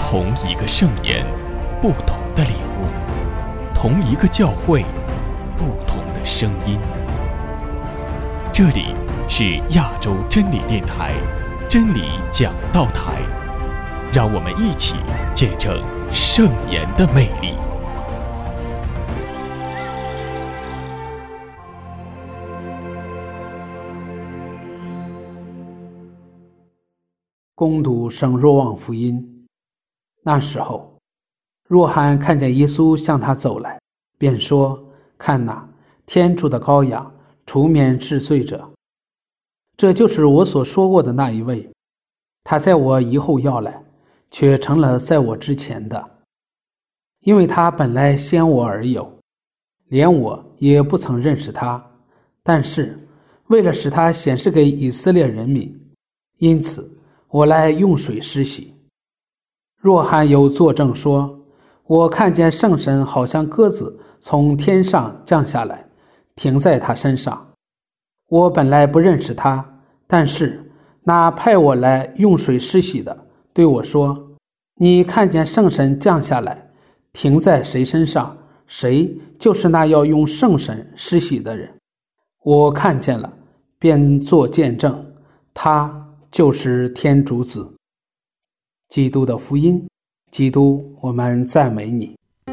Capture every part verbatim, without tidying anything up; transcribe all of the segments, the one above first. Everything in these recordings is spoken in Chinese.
同一个圣言，不同的领悟；同一个教会，不同的声音。这里是亚洲真理电台真理讲道台，让我们一起见证圣言的魅力。 攻读圣若望福音。那时候，若翰看见耶稣向他走来，便说：看哪，天主的羔羊，除免治罪者。这就是我所说过的那一位，他在我以后要来，却成了在我之前的，因为他本来先我而有，连我也不曾认识他。但是为了使他显示给以色列人民，因此我来用水施洗。若翰有作证说：我看见圣神好像鸽子从天上降下来，停在他身上。我本来不认识他，但是那派我来用水施洗的对我说：你看见圣神降下来，停在谁身上，谁就是那要用圣神施洗的人。我看见了，便作见证，他就是天主子。基督的福音。基督，我们赞美你。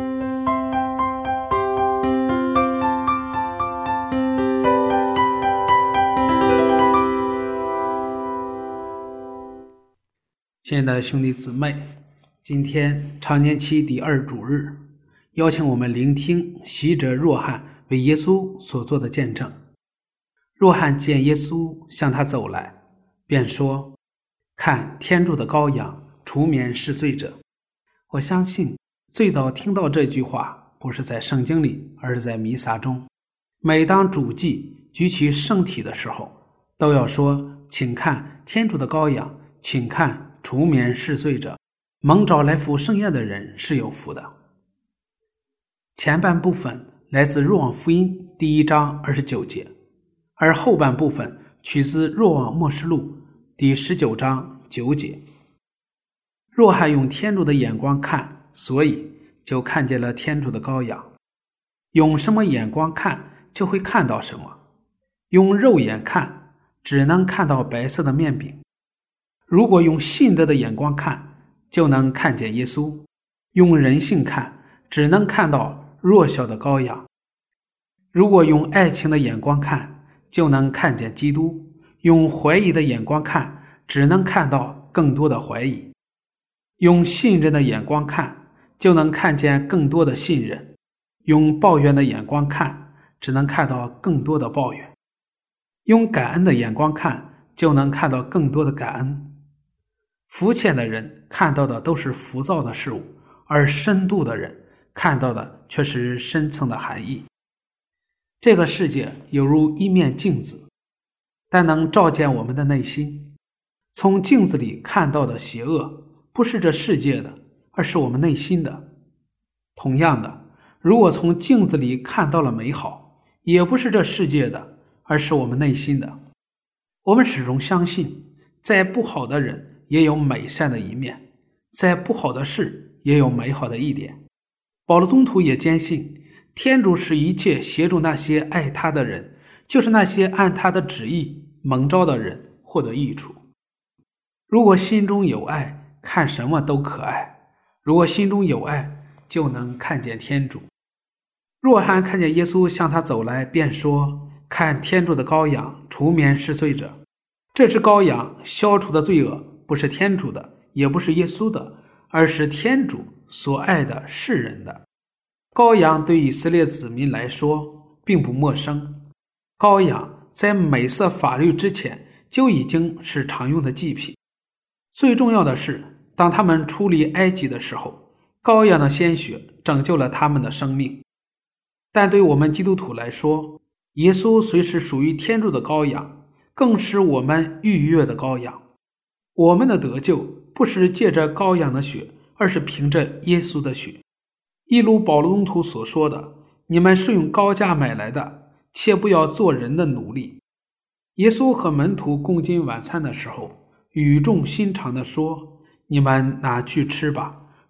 亲爱的兄弟姊妹，今天常年期第二主日，邀请我们聆听洗者若翰为耶稣所做的见证。若翰见耶稣向他走来，便说：看，天主的羔羊，除免世罪者。我相信最早听到这句话不是在圣经里，而是在弥撒中。每当主祭举起圣体的时候，都要说：请看天主的羔羊，请看除免世罪者，蒙召来赴圣宴的人是有福的。前半部分来自若望福音第一章二十九节，而后半部分取自若望默示录第十九章九节。若翰用天主的眼光看，所以就看见了天主的羔羊。用什么眼光看，就会看到什么。用肉眼看，只能看到白色的面饼；如果用信德的眼光看，就能看见耶稣；用人性看，只能看到弱小的羔羊；如果用爱情的眼光看，就能看见基督；用怀疑的眼光看，只能看到更多的怀疑；用信任的眼光看，就能看见更多的信任；用抱怨的眼光看，只能看到更多的抱怨；用感恩的眼光看，就能看到更多的感恩。肤浅的人看到的都是浮躁的事物，而深度的人看到的却是深层的含义。这个世界犹如一面镜子，但能照见我们的内心。从镜子里看到的邪恶，不是这世界的，而是我们内心的。同样的，如果从镜子里看到了美好，也不是这世界的，而是我们内心的。我们始终相信，再不好的人也有美善的一面，再不好的事也有美好的一点。保罗宗徒也坚信，天主使一切协助那些爱他的人，就是那些按他的旨意蒙召的人获得益处。如果心中有爱，看什么都可爱；如果心中有爱，就能看见天主。若翰看见耶稣向他走来，便说：看天主的羔羊，除免世罪者。这只羔羊消除的罪恶，不是天主的，也不是耶稣的，而是天主所爱的世人的。羔羊对以色列子民来说并不陌生，羔羊在美色法律之前就已经是常用的祭品。最重要的是，当他们出离埃及的时候，羔羊的鲜血拯救了他们的生命。但对我们基督徒来说，耶稣虽是属于天主的羔羊，更是我们逾越的羔羊。我们的得救不是借着羔羊的血，而是凭着耶稣的血。一如保罗宗徒所说的：你们是用高价买来的，切不要做人的奴隶。耶稣和门徒共进晚餐的时候，语重心长地说：你们拿去吃吧，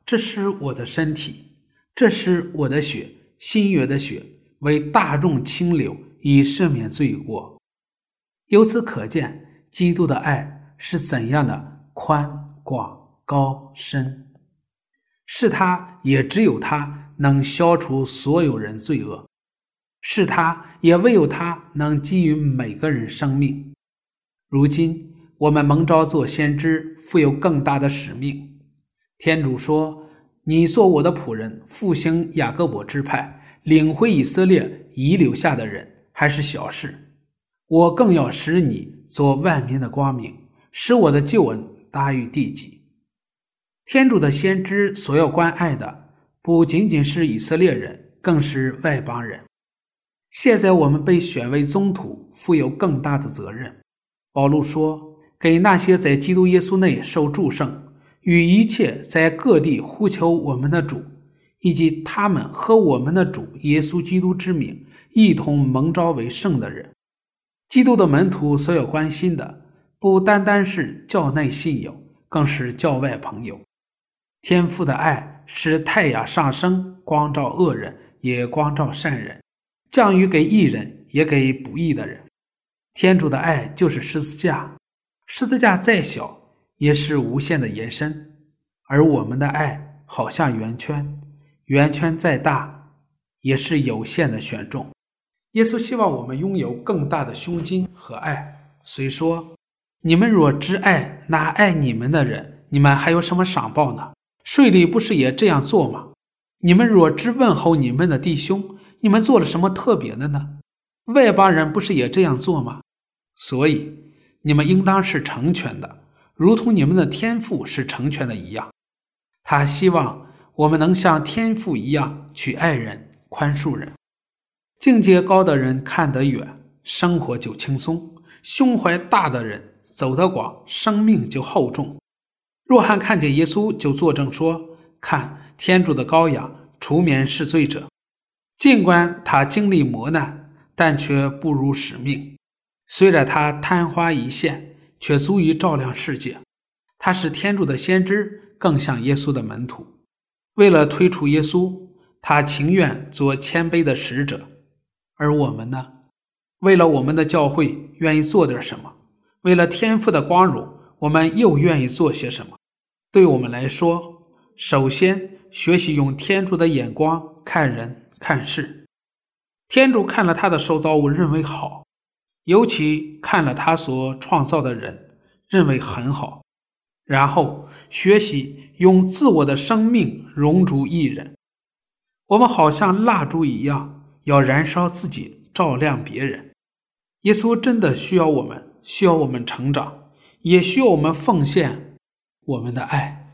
这是我的身体，这是我的血，新约的血，为大众清流，以赦免罪过。由此可见，基督的爱是怎样的宽广高深，是他也只有他能消除所有人罪恶，是他也唯有他能给予每个人生命。如今我们蒙召做先知，负有更大的使命。天主说，你做我的仆人，复兴雅各伯支派，领回以色列遗留下的人，还是小事。我更要使你做万民的光明，使我的救恩达于地极。天主的先知所要关爱的不仅仅是以色列人，更是外邦人。现在我们被选为宗徒，负有更大的责任。保禄说，给那些在基督耶稣内受祝圣，与一切在各地呼求我们的主，以及他们和我们的主耶稣基督之名一同蒙召为圣的人。基督的门徒所有关心的，不单单是教内信友，更是教外朋友。天父的爱使太阳上升，光照恶人，也光照善人，降雨给义人，也给不义的人。天主的爱就是十字架，十字架再小，也是无限的延伸，而我们的爱好像圆圈，圆圈再大，也是有限的选中。耶稣希望我们拥有更大的胸襟和爱，虽说，你们若只爱那爱你们的人，你们还有什么赏报呢？税吏不是也这样做吗？你们若只问候你们的弟兄，你们做了什么特别的呢？外邦人不是也这样做吗？所以你们应当是成全的，如同你们的天父是成全的一样。他希望我们能像天父一样去爱人，宽恕人。境界高的人看得远，生活就轻松；胸怀大的人走得广，生命就厚重。若翰看见耶稣，就作证说，看，天主的羔羊，除免世罪者。尽管他经历磨难，但却不辱使命。虽然他昙花一现，却足以照亮世界。他是天主的先知，更像耶稣的门徒。为了推出耶稣，他情愿做谦卑的使者。而我们呢？为了我们的教会，愿意做点什么？为了天父的光荣，我们又愿意做些什么？对我们来说，首先学习用天主的眼光看人看事。天主看了他的受造物认为好，尤其看了他所创造的人认为很好，然后学习用自我的生命熔铸一人。我们好像蜡烛一样，要燃烧自己，照亮别人。耶稣真的需要我们，需要我们成长，也需要我们奉献我们的爱。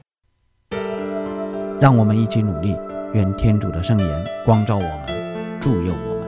让我们一起努力，愿天主的圣言光照我们，助佑我们。